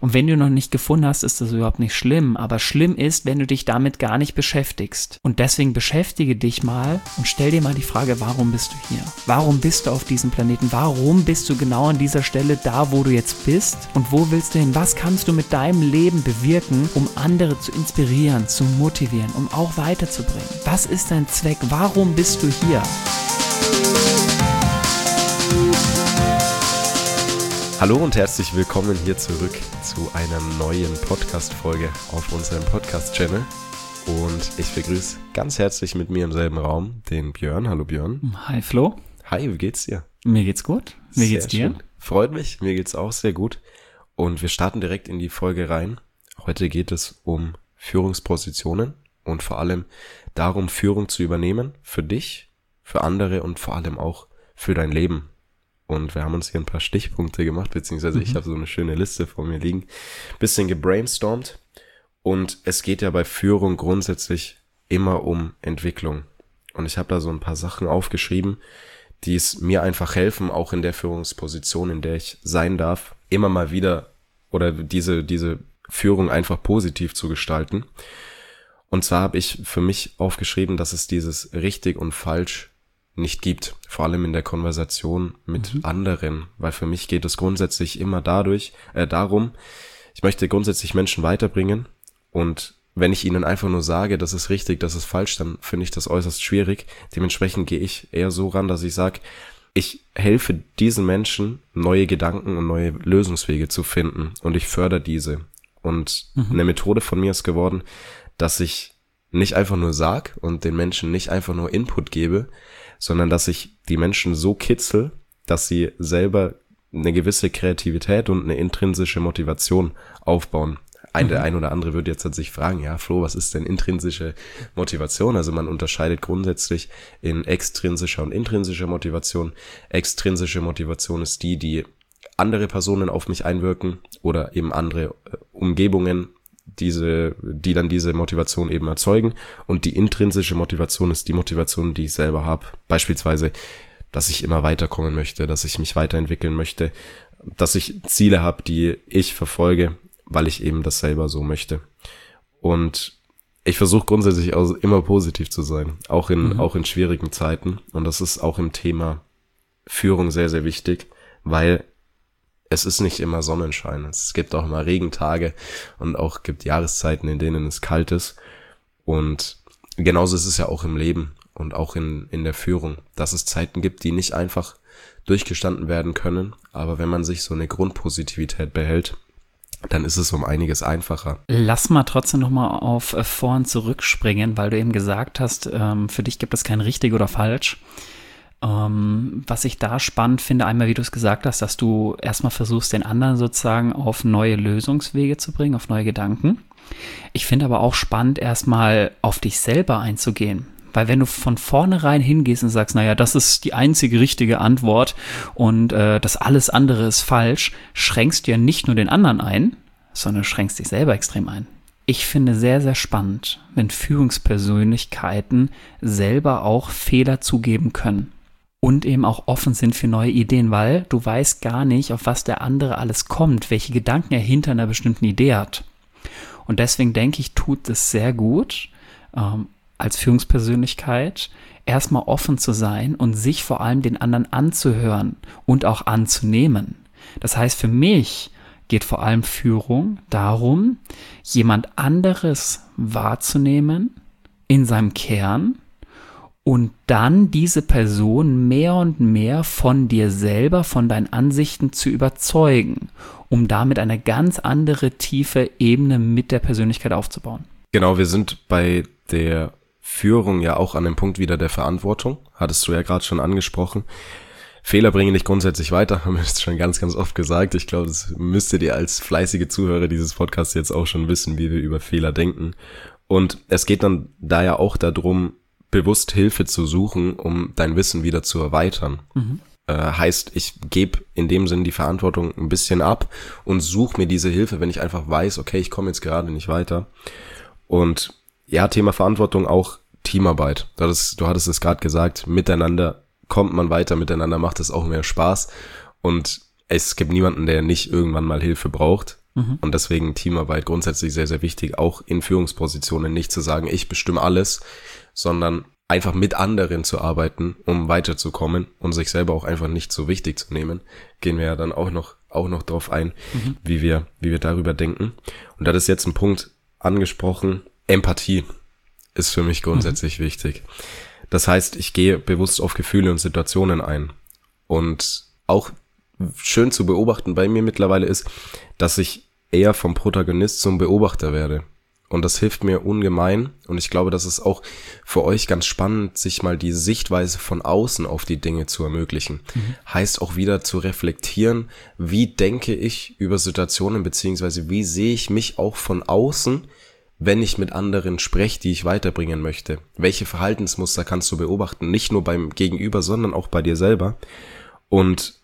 Und wenn du noch nicht gefunden hast, ist das überhaupt nicht schlimm. Aber schlimm ist, wenn du dich damit gar nicht beschäftigst. Und deswegen beschäftige dich mal und stell dir mal die Frage, warum bist du hier? Warum bist du auf diesem Planeten? Warum bist du genau an dieser Stelle da, wo du jetzt bist? Und wo willst du hin? Was kannst du mit deinem Leben bewirken, um andere zu inspirieren, zu motivieren, um auch weiterzubringen? Was ist dein Zweck? Warum bist du hier? Hallo und herzlich willkommen hier zurück zu einer neuen Podcast-Folge auf unserem Podcast-Channel. Und ich begrüße ganz herzlich mit mir im selben Raum den Björn. Hallo Björn. Hi Flo. Hi, wie geht's dir? Mir geht's gut. Wie geht's dir? Schön. Freut mich, mir geht's auch sehr gut. Und wir starten direkt in die Folge rein. Heute geht es um Führungspositionen und vor allem darum, Führung zu übernehmen für dich, für andere und vor allem auch für dein Leben. Und wir haben uns hier ein paar Stichpunkte gemacht, beziehungsweise ich habe so eine schöne Liste vor mir liegen, bisschen gebrainstormt. Und es geht ja bei Führung grundsätzlich immer um Entwicklung. Und ich habe da so ein paar Sachen aufgeschrieben, die es mir einfach helfen, auch in der Führungsposition, in der ich sein darf, immer mal wieder oder diese Führung einfach positiv zu gestalten. Und zwar habe ich für mich aufgeschrieben, dass es dieses richtig und falsch nicht gibt, vor allem in der Konversation mit anderen, weil für mich geht es grundsätzlich immer darum, ich möchte grundsätzlich Menschen weiterbringen und wenn ich ihnen einfach nur sage, das ist richtig, das ist falsch, dann finde ich das äußerst schwierig. Dementsprechend gehe ich eher so ran, dass ich sage, ich helfe diesen Menschen, neue Gedanken und neue Lösungswege zu finden und ich fördere diese. Und eine Methode von mir ist geworden, dass ich nicht einfach nur sag und den Menschen nicht einfach nur Input gebe, sondern dass ich die Menschen so kitzel, dass sie selber eine gewisse Kreativität und eine intrinsische Motivation aufbauen. Der ein oder andere würde jetzt sich fragen, ja Flo, was ist denn intrinsische Motivation? Also man unterscheidet grundsätzlich in extrinsischer und intrinsischer Motivation. Extrinsische Motivation ist die andere Personen auf mich einwirken oder eben andere Umgebungen, die dann diese Motivation eben erzeugen. Und die intrinsische Motivation ist die Motivation, die ich selber habe. Beispielsweise, dass ich immer weiterkommen möchte, dass ich mich weiterentwickeln möchte, dass ich Ziele habe, die ich verfolge, weil ich eben das selber so möchte. Und ich versuche grundsätzlich auch immer positiv zu sein, auch in schwierigen Zeiten. Und das ist auch im Thema Führung sehr, sehr wichtig, weil es ist nicht immer Sonnenschein. Es gibt auch mal Regentage und auch gibt Jahreszeiten, in denen es kalt ist. Und genauso ist es ja auch im Leben und auch in der Führung, dass es Zeiten gibt, die nicht einfach durchgestanden werden können. Aber wenn man sich so eine Grundpositivität behält, dann ist es um einiges einfacher. Lass mal trotzdem nochmal auf vorn zurückspringen, weil du eben gesagt hast, für dich gibt es kein richtig oder falsch. Was ich da spannend finde, einmal wie du es gesagt hast, dass du erstmal versuchst, den anderen sozusagen auf neue Lösungswege zu bringen, auf neue Gedanken. Ich finde aber auch spannend, erstmal auf dich selber einzugehen. Weil wenn du von vornherein hingehst und sagst, naja, das ist die einzige richtige Antwort und das alles andere ist falsch, schränkst du ja nicht nur den anderen ein, sondern schränkst dich selber extrem ein. Ich finde sehr, sehr spannend, wenn Führungspersönlichkeiten selber auch Fehler zugeben können. Und eben auch offen sind für neue Ideen, weil du weißt gar nicht, auf was der andere alles kommt, welche Gedanken er hinter einer bestimmten Idee hat. Und deswegen denke ich, tut es sehr gut, als Führungspersönlichkeit erstmal offen zu sein und sich vor allem den anderen anzuhören und auch anzunehmen. Das heißt, für mich geht vor allem Führung darum, jemand anderes wahrzunehmen in seinem Kern und dann diese Person mehr und mehr von dir selber, von deinen Ansichten zu überzeugen, um damit eine ganz andere, tiefe Ebene mit der Persönlichkeit aufzubauen. Genau, wir sind bei der Führung ja auch an dem Punkt wieder der Verantwortung. Hattest du ja gerade schon angesprochen. Fehler bringen dich grundsätzlich weiter, haben wir jetzt schon ganz, ganz oft gesagt. Ich glaube, das müsstet ihr als fleißige Zuhörer dieses Podcasts jetzt auch schon wissen, wie wir über Fehler denken. Und es geht dann da ja auch darum, bewusst Hilfe zu suchen, um dein Wissen wieder zu erweitern. Heißt, ich gebe in dem Sinn die Verantwortung ein bisschen ab und suche mir diese Hilfe, wenn ich einfach weiß, okay, ich komme jetzt gerade nicht weiter. Und ja, Thema Verantwortung auch Teamarbeit. Du hattest es gerade gesagt, miteinander kommt man weiter, miteinander macht es auch mehr Spaß. Und es gibt niemanden, der nicht irgendwann mal Hilfe braucht. Und deswegen Teamarbeit grundsätzlich sehr, sehr wichtig, auch in Führungspositionen nicht zu sagen, ich bestimme alles, sondern einfach mit anderen zu arbeiten, um weiterzukommen und sich selber auch einfach nicht so wichtig zu nehmen. Gehen wir ja dann auch noch drauf ein, wie wir darüber denken. Und da ist jetzt ein Punkt angesprochen, Empathie ist für mich grundsätzlich wichtig. Das heißt, ich gehe bewusst auf Gefühle und Situationen ein. Und auch schön zu beobachten bei mir mittlerweile ist, dass ich eher vom Protagonist zum Beobachter werde. Und das hilft mir ungemein. Und ich glaube, das ist auch für euch ganz spannend, sich mal die Sichtweise von außen auf die Dinge zu ermöglichen. Heißt auch wieder zu reflektieren, wie denke ich über Situationen, beziehungsweise wie sehe ich mich auch von außen, wenn ich mit anderen spreche, die ich weiterbringen möchte. Welche Verhaltensmuster kannst du beobachten? Nicht nur beim Gegenüber, sondern auch bei dir selber. Und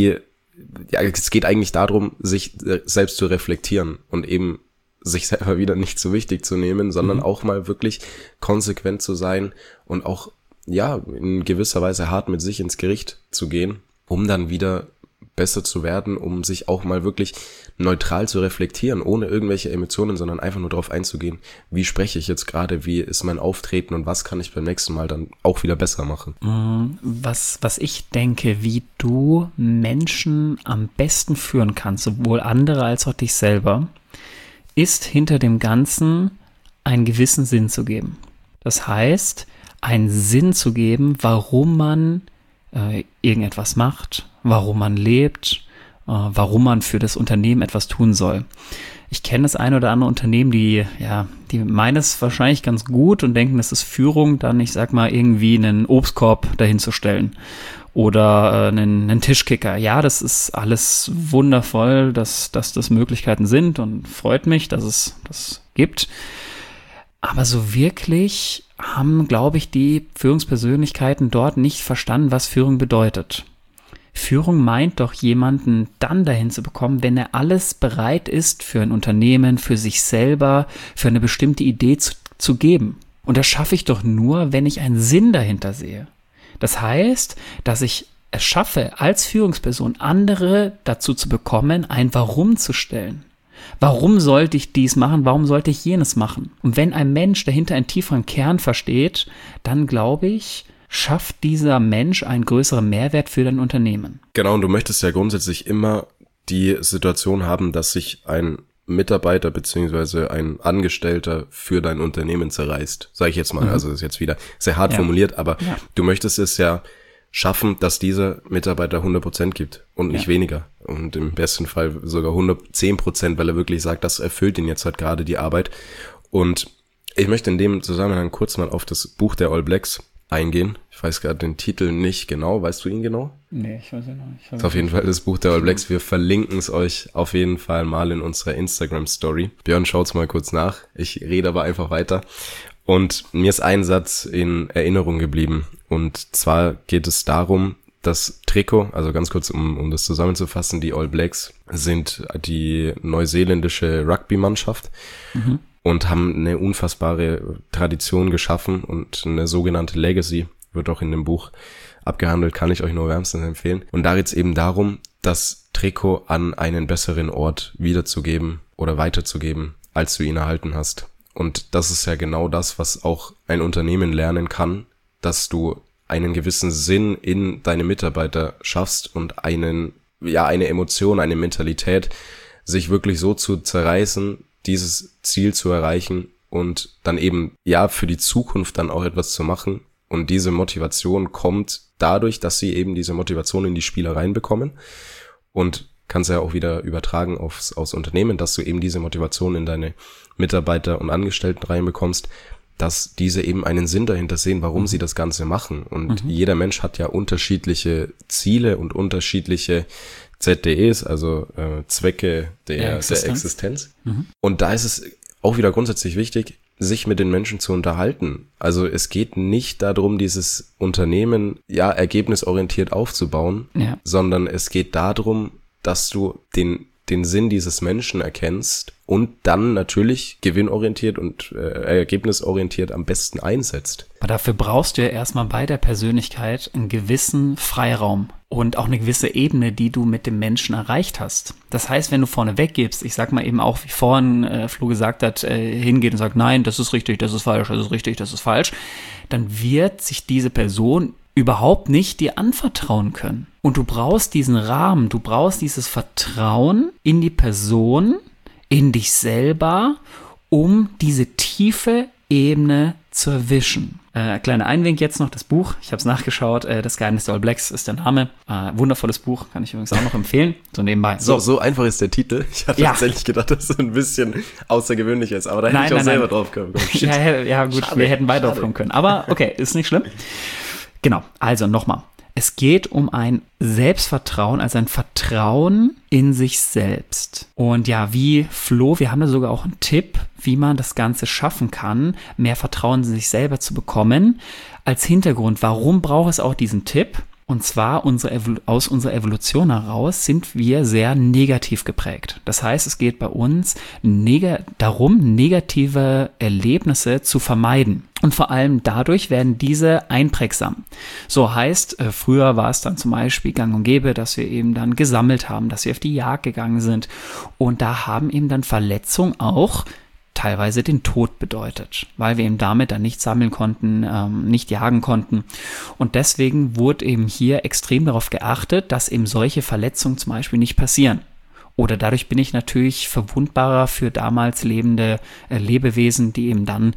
es geht eigentlich darum, sich selbst zu reflektieren und eben sich selber wieder nicht so wichtig zu nehmen, sondern auch mal wirklich konsequent zu sein und auch, in gewisser Weise hart mit sich ins Gericht zu gehen, um dann wieder besser zu werden, um sich auch mal wirklich neutral zu reflektieren, ohne irgendwelche Emotionen, sondern einfach nur darauf einzugehen, wie spreche ich jetzt gerade, wie ist mein Auftreten und was kann ich beim nächsten Mal dann auch wieder besser machen. Was ich denke, wie du Menschen am besten führen kannst, sowohl andere als auch dich selber, ist hinter dem Ganzen einen gewissen Sinn zu geben. Das heißt, einen Sinn zu geben, warum man irgendetwas macht, warum man lebt, warum man für das Unternehmen etwas tun soll. Ich kenne das ein oder andere Unternehmen, die meinen es wahrscheinlich ganz gut und denken, das ist Führung, dann, ich sag mal, irgendwie einen Obstkorb dahin zu stellen oder einen Tischkicker. Ja, das ist alles wundervoll, dass das Möglichkeiten sind und freut mich, dass es das gibt. Aber so wirklich haben, glaube ich, die Führungspersönlichkeiten dort nicht verstanden, was Führung bedeutet. Führung meint doch, jemanden dann dahin zu bekommen, wenn er alles bereit ist, für ein Unternehmen, für sich selber, für eine bestimmte Idee zu geben. Und das schaffe ich doch nur, wenn ich einen Sinn dahinter sehe. Das heißt, dass ich es schaffe, als Führungsperson andere dazu zu bekommen, ein Warum zu stellen. Warum sollte ich dies machen? Warum sollte ich jenes machen? Und wenn ein Mensch dahinter einen tieferen Kern versteht, dann glaube ich, schafft dieser Mensch einen größeren Mehrwert für dein Unternehmen. Genau, und du möchtest ja grundsätzlich immer die Situation haben, dass sich ein Mitarbeiter beziehungsweise ein Angestellter für dein Unternehmen zerreißt. Sage ich jetzt mal, also das ist jetzt wieder sehr hart formuliert, aber du möchtest es ja schaffen, dass dieser Mitarbeiter 100% gibt und nicht weniger. Und im besten Fall sogar 110%, weil er wirklich sagt, das erfüllt ihn jetzt halt gerade die Arbeit. Und ich möchte in dem Zusammenhang kurz mal auf das Buch der All Blacks eingehen. Ich weiß gerade den Titel nicht genau. Weißt du ihn genau? Nee, ich weiß ihn noch nicht. Das ist auf jeden Fall das Buch der All Blacks. Wir verlinken es euch auf jeden Fall mal in unserer Instagram-Story. Björn, schaut's mal kurz nach. Ich rede aber einfach weiter. Und mir ist ein Satz in Erinnerung geblieben. Und zwar geht es darum, das Trikot, also ganz kurz, um das zusammenzufassen, die All Blacks sind die neuseeländische Rugby-Mannschaft und haben eine unfassbare Tradition geschaffen und eine sogenannte Legacy, wird auch in dem Buch abgehandelt, kann ich euch nur wärmstens empfehlen. Und da geht es eben darum, das Trikot an einen besseren Ort wiederzugeben oder weiterzugeben, als du ihn erhalten hast. Und das ist ja genau das, was auch ein Unternehmen lernen kann, dass du einen gewissen Sinn in deine Mitarbeiter schaffst und eine Emotion, eine Mentalität, sich wirklich so zu zerreißen, dieses Ziel zu erreichen und dann eben, für die Zukunft dann auch etwas zu machen. Und diese Motivation kommt dadurch, dass sie eben diese Motivation in die Spieler reinbekommen und kannst ja auch wieder übertragen aufs Unternehmen, dass du eben diese Motivation in deine Mitarbeiter und Angestellten reinbekommst, dass diese eben einen Sinn dahinter sehen, warum sie das Ganze machen. Und jeder Mensch hat ja unterschiedliche Ziele und unterschiedliche ZDEs, also Zwecke der Existenz. Und da ist es auch wieder grundsätzlich wichtig, sich mit den Menschen zu unterhalten. Also es geht nicht darum, dieses Unternehmen ergebnisorientiert aufzubauen, sondern es geht darum, dass du den den Sinn dieses Menschen erkennst und dann natürlich gewinnorientiert und ergebnisorientiert am besten einsetzt. Aber dafür brauchst du ja erstmal bei der Persönlichkeit einen gewissen Freiraum und auch eine gewisse Ebene, die du mit dem Menschen erreicht hast. Das heißt, wenn du vorne weggibst, ich sag mal eben auch, wie vorhin Flo gesagt hat, hingeht und sagt, nein, das ist richtig, das ist falsch, das ist richtig, das ist falsch, dann wird sich diese Person überhaupt nicht dir anvertrauen können. Und du brauchst diesen Rahmen, du brauchst dieses Vertrauen in die Person, in dich selber, um diese tiefe Ebene zu erwischen. Kleiner Einwink jetzt noch, das Buch, ich habe es nachgeschaut, Das Geheimnis der All Blacks ist der Name. Wundervolles Buch, kann ich übrigens auch noch empfehlen, so nebenbei. So einfach ist der Titel. Ich hatte tatsächlich gedacht, dass es ein bisschen außergewöhnlich ist, aber da hätte ich auch selber drauf kommen können. Ja, gut, schade, wir hätten beide drauf kommen können, aber okay, ist nicht schlimm. Genau, also nochmal. Es geht um ein Selbstvertrauen, also ein Vertrauen in sich selbst. Und ja, wie Flo, wir haben da sogar auch einen Tipp, wie man das Ganze schaffen kann, mehr Vertrauen in sich selber zu bekommen. Als Hintergrund, warum braucht es auch diesen Tipp? Und zwar aus unserer Evolution heraus sind wir sehr negativ geprägt. Das heißt, es geht bei uns darum, negative Erlebnisse zu vermeiden. Und vor allem dadurch werden diese einprägsam. So heißt, früher war es dann zum Beispiel gang und gäbe, dass wir eben dann gesammelt haben, dass wir auf die Jagd gegangen sind. Und da haben eben dann Verletzungen auch teilweise den Tod bedeutet, weil wir eben damit dann nicht sammeln konnten, nicht jagen konnten. Und deswegen wurde eben hier extrem darauf geachtet, dass eben solche Verletzungen zum Beispiel nicht passieren. Oder dadurch bin ich natürlich verwundbarer für damals lebende Lebewesen, die eben dann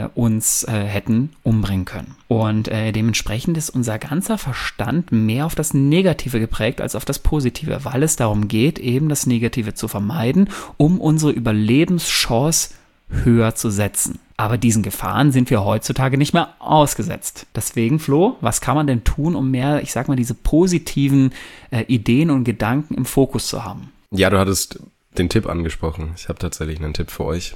uns hätten umbringen können. Und dementsprechend ist unser ganzer Verstand mehr auf das Negative geprägt als auf das Positive, weil es darum geht, eben das Negative zu vermeiden, um unsere Überlebenschance höher zu setzen. Aber diesen Gefahren sind wir heutzutage nicht mehr ausgesetzt. Deswegen, Flo, was kann man denn tun, um mehr, ich sag mal, diese positiven Ideen und Gedanken im Fokus zu haben? Ja, du hattest den Tipp angesprochen. Ich habe tatsächlich einen Tipp für euch.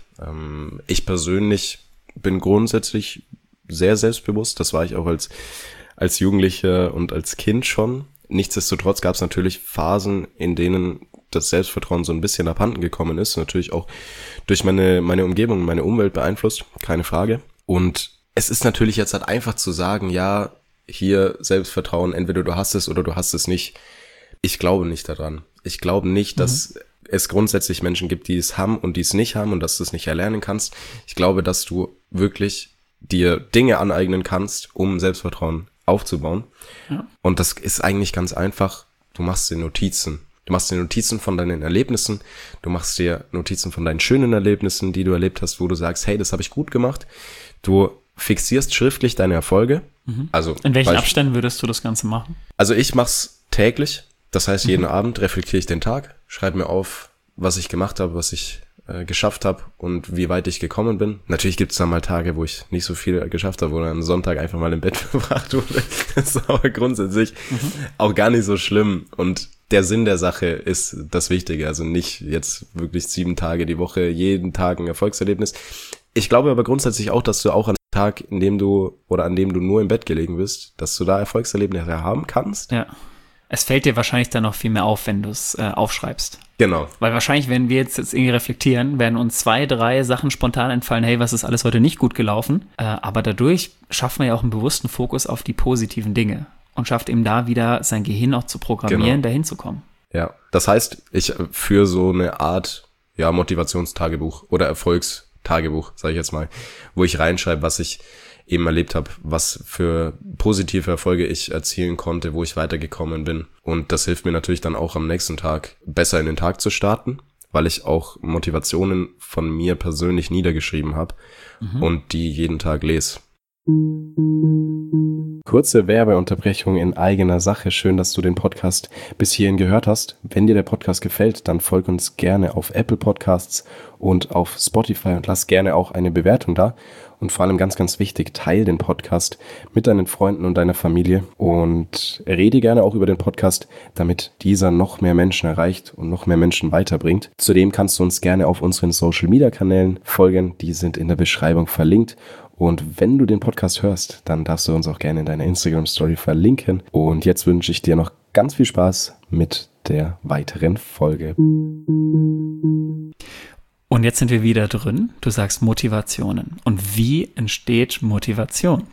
Ich persönlich bin grundsätzlich sehr selbstbewusst. Das war ich auch als Jugendlicher und als Kind schon. Nichtsdestotrotz gab es natürlich Phasen, in denen das Selbstvertrauen so ein bisschen abhanden gekommen ist. Natürlich auch durch meine Umgebung, meine Umwelt beeinflusst, keine Frage. Und es ist natürlich jetzt halt einfach zu sagen, ja, hier Selbstvertrauen, entweder du hast es oder du hast es nicht. Ich glaube nicht daran. Ich glaube nicht, dass es grundsätzlich Menschen gibt, die es haben und die es nicht haben und dass du es nicht erlernen kannst. Ich glaube, dass du wirklich dir Dinge aneignen kannst, um Selbstvertrauen aufzubauen. Ja. Und das ist eigentlich ganz einfach. Du machst dir Notizen. Du machst dir Notizen von deinen Erlebnissen. Du machst dir Notizen von deinen schönen Erlebnissen, die du erlebt hast, wo du sagst, hey, das habe ich gut gemacht. Du fixierst schriftlich deine Erfolge. Also in welchen Abständen würdest du das Ganze machen? Also ich mach's täglich. Das heißt, jeden Abend reflektiere ich den Tag, schreibe mir auf, was ich gemacht habe, was ich geschafft habe und wie weit ich gekommen bin. Natürlich gibt es dann mal Tage, wo ich nicht so viel geschafft habe, wo dann am Sonntag einfach mal im Bett verbracht wurde. Das ist aber grundsätzlich auch gar nicht so schlimm. Und der Sinn der Sache ist das Wichtige. Also nicht jetzt wirklich 7 Tage die Woche, jeden Tag ein Erfolgserlebnis. Ich glaube aber grundsätzlich auch, dass du auch an dem Tag, an dem du nur im Bett gelegen bist, dass du da Erfolgserlebnisse haben kannst. Ja. Es fällt dir wahrscheinlich dann noch viel mehr auf, wenn du es aufschreibst. Genau. Weil wahrscheinlich, wenn wir jetzt irgendwie reflektieren, werden uns 2, 3 Sachen spontan entfallen, hey, was ist alles heute nicht gut gelaufen? Aber dadurch schaffen wir ja auch einen bewussten Fokus auf die positiven Dinge und schafft eben da wieder sein Gehirn auch zu programmieren, dahin zu kommen. Ja, das heißt, ich für so eine Art Motivationstagebuch oder Erfolgstagebuch, sage ich jetzt mal, wo ich reinschreibe, was ich eben erlebt habe, was für positive Erfolge ich erzielen konnte, wo ich weitergekommen bin. Und das hilft mir natürlich dann auch am nächsten Tag besser in den Tag zu starten, weil ich auch Motivationen von mir persönlich niedergeschrieben habe und die jeden Tag lese. Kurze Werbeunterbrechung in eigener Sache. Schön, dass du den Podcast bis hierhin gehört hast. Wenn dir der Podcast gefällt, dann folg uns gerne auf Apple Podcasts und auf Spotify und lass gerne auch eine Bewertung da. Und vor allem ganz, ganz wichtig, teil den Podcast mit deinen Freunden und deiner Familie und rede gerne auch über den Podcast, damit dieser noch mehr Menschen erreicht und noch mehr Menschen weiterbringt. Zudem kannst du uns gerne auf unseren Social-Media-Kanälen folgen. Die sind in der Beschreibung verlinkt. Und wenn du den Podcast hörst, dann darfst du uns auch gerne in deiner Instagram-Story verlinken. Und jetzt wünsche ich dir noch ganz viel Spaß mit der weiteren Folge. Und jetzt sind wir wieder drin. Du sagst Motivationen. Und wie entsteht Motivation?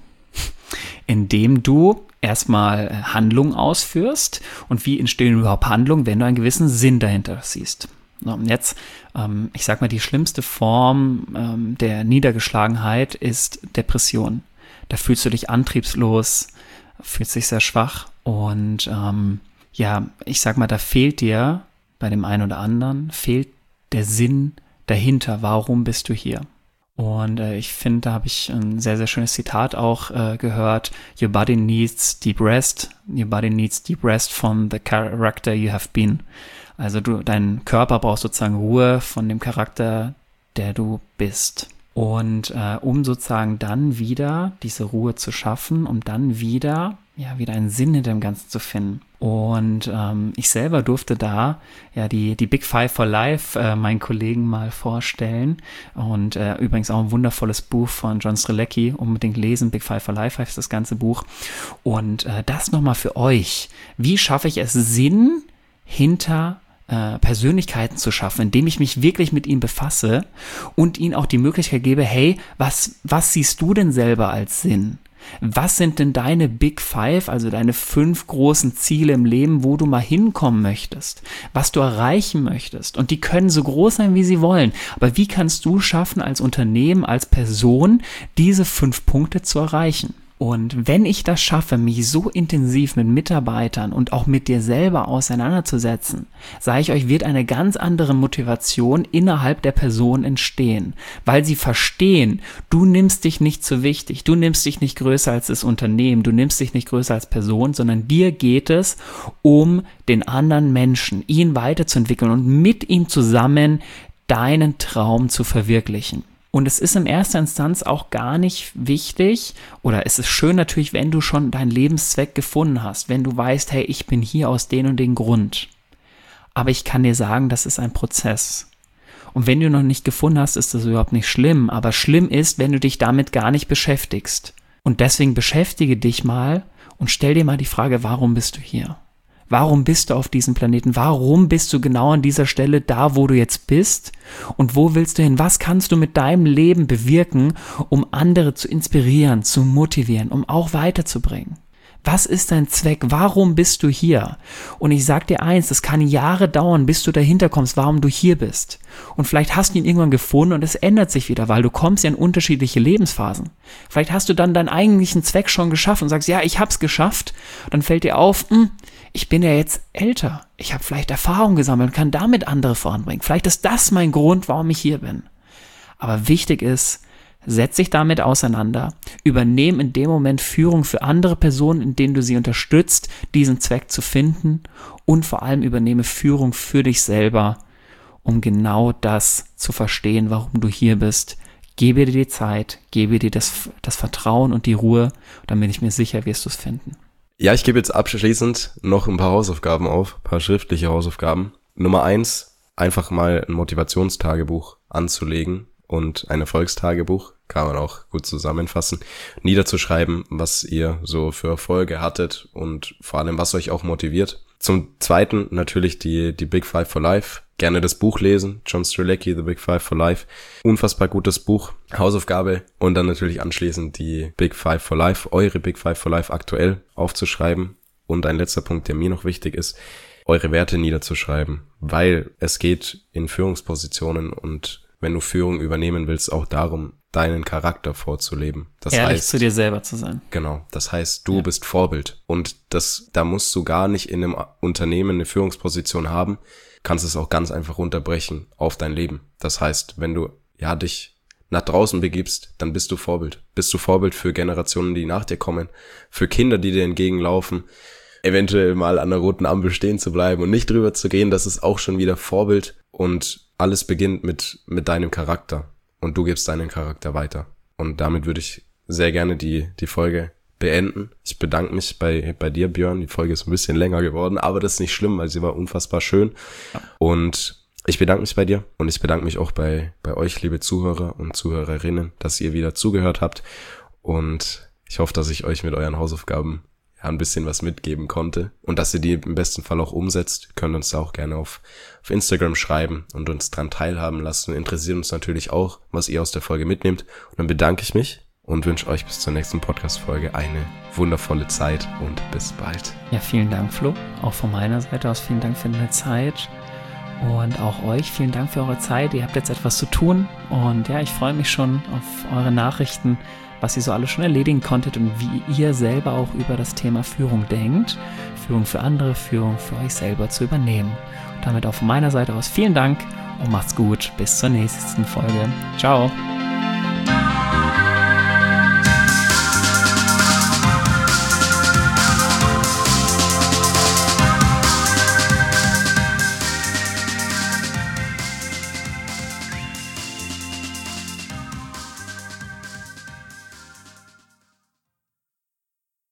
Indem du erstmal Handlungen ausführst. Und wie entstehen überhaupt Handlungen, wenn du einen gewissen Sinn dahinter siehst? So, und jetzt, ich sag mal, die schlimmste Form der Niedergeschlagenheit ist Depression. Da fühlst du dich antriebslos, fühlst dich sehr schwach und ich sag mal, da fehlt dir bei dem einen oder anderen, fehlt der Sinn dahinter. Warum bist du hier? Und ich finde, da habe ich ein sehr, sehr schönes Zitat auch gehört. Your body needs deep rest. Your body needs deep rest from the character you have been. Also dein Körper braucht sozusagen Ruhe von dem Charakter, der du bist. Und um sozusagen dann wieder diese Ruhe zu schaffen, um dann wieder einen Sinn hinter dem Ganzen zu finden. Und ich selber durfte da die Big Five for Life meinen Kollegen mal vorstellen. Und übrigens auch ein wundervolles Buch von John Strzelecki, unbedingt lesen. Big Five for Life heißt das ganze Buch. Und das nochmal für euch. Wie schaffe ich es, Sinn hinter Persönlichkeiten zu schaffen, indem ich mich wirklich mit ihnen befasse und ihnen auch die Möglichkeit gebe, hey, was siehst du denn selber als Sinn? Was sind denn deine Big Five, also deine 5 großen Ziele im Leben, wo du mal hinkommen möchtest, was du erreichen möchtest? Und die können so groß sein, wie sie wollen. Aber wie kannst du schaffen, als Unternehmen, als Person, diese 5 Punkte zu erreichen? Und wenn ich das schaffe, mich so intensiv mit Mitarbeitern und auch mit dir selber auseinanderzusetzen, sage ich euch, wird eine ganz andere Motivation innerhalb der Person entstehen, weil sie verstehen, du nimmst dich nicht zu wichtig, du nimmst dich nicht größer als das Unternehmen, du nimmst dich nicht größer als Person, sondern dir geht es um den anderen Menschen, ihn weiterzuentwickeln und mit ihm zusammen deinen Traum zu verwirklichen. Und es ist in erster Instanz auch gar nicht wichtig, oder es ist schön natürlich, wenn du schon deinen Lebenszweck gefunden hast, wenn du weißt, hey, ich bin hier aus den und den Grund. Aber ich kann dir sagen, das ist ein Prozess. Und wenn du noch nicht gefunden hast, ist das überhaupt nicht schlimm. Aber schlimm ist, wenn du dich damit gar nicht beschäftigst. Und deswegen beschäftige dich mal und stell dir mal die Frage, warum bist du hier? Warum bist du auf diesem Planeten? Warum bist du genau an dieser Stelle da, wo du jetzt bist? Und wo willst du hin? Was kannst du mit deinem Leben bewirken, um andere zu inspirieren, zu motivieren, um auch weiterzubringen? Was ist dein Zweck? Warum bist du hier? Und ich sag dir eins, das kann Jahre dauern, bis du dahinter kommst, warum du hier bist. Und vielleicht hast du ihn irgendwann gefunden und es ändert sich wieder, weil du kommst ja in unterschiedliche Lebensphasen. Vielleicht hast du dann deinen eigentlichen Zweck schon geschafft und sagst, ja, ich hab's geschafft. Dann fällt dir auf, ich bin ja jetzt älter. Ich habe vielleicht Erfahrung gesammelt und kann damit andere voranbringen. Vielleicht ist das mein Grund, warum ich hier bin. Aber wichtig ist, setz dich damit auseinander, übernehm in dem Moment Führung für andere Personen, in denen du sie unterstützt, diesen Zweck zu finden und vor allem übernehme Führung für dich selber, um genau das zu verstehen, warum du hier bist. Gebe dir die Zeit, gebe dir das Vertrauen und die Ruhe, dann bin ich mir sicher, wirst du es finden. Ja, ich gebe jetzt abschließend noch ein paar Hausaufgaben auf, ein paar schriftliche Hausaufgaben. Nummer 1, einfach mal ein Motivationstagebuch anzulegen und ein Erfolgstagebuch, kann man auch gut zusammenfassen, niederzuschreiben, was ihr so für Erfolge hattet und vor allem, was euch auch motiviert. Zum Zweiten natürlich die Big Five for Life. Gerne das Buch lesen, John Strzelecki, The Big Five for Life. Unfassbar gutes Buch, Hausaufgabe. Und dann natürlich anschließend die Big Five for Life, eure Big Five for Life aktuell aufzuschreiben. Und ein letzter Punkt, der mir noch wichtig ist, eure Werte niederzuschreiben. Weil es geht in Führungspositionen und wenn du Führung übernehmen willst, auch darum, deinen Charakter vorzuleben. Das Ehrlich heißt, zu dir selber zu sein. Genau. Das heißt, du bist Vorbild. Und da musst du gar nicht in einem Unternehmen eine Führungsposition haben, kannst es auch ganz einfach runterbrechen auf dein Leben. Das heißt, wenn du dich nach draußen begibst, dann bist du Vorbild. Bist du Vorbild für Generationen, die nach dir kommen, für Kinder, die dir entgegenlaufen, eventuell mal an der roten Ampel stehen zu bleiben und nicht drüber zu gehen, das ist auch schon wieder Vorbild. Und alles beginnt mit deinem Charakter. Und du gibst deinen Charakter weiter. Und damit würde ich sehr gerne die Folge beenden. Ich bedanke mich bei dir, Björn. Die Folge ist ein bisschen länger geworden, aber das ist nicht schlimm, weil sie war unfassbar schön. Ja. Und ich bedanke mich bei dir und ich bedanke mich auch bei euch, liebe Zuhörer und Zuhörerinnen, dass ihr wieder zugehört habt. Und ich hoffe, dass ich euch mit euren Hausaufgaben ein bisschen was mitgeben konnte und dass ihr die im besten Fall auch umsetzt. Ihr könnt uns da auch gerne auf Instagram schreiben und uns dran teilhaben lassen. Interessiert uns natürlich auch, was ihr aus der Folge mitnehmt. Und dann bedanke ich mich und wünsche euch bis zur nächsten Podcast-Folge eine wundervolle Zeit und bis bald. Ja, vielen Dank, Flo. Auch von meiner Seite aus vielen Dank für deine Zeit. Und auch euch vielen Dank für eure Zeit. Ihr habt jetzt etwas zu tun. Und ja, ich freue mich schon auf eure Nachrichten, was ihr so alles schon erledigen konntet und wie ihr selber auch über das Thema Führung denkt. Führung für andere, Führung für euch selber zu übernehmen. Und damit auch von meiner Seite aus vielen Dank und macht's gut. Bis zur nächsten Folge. Ciao.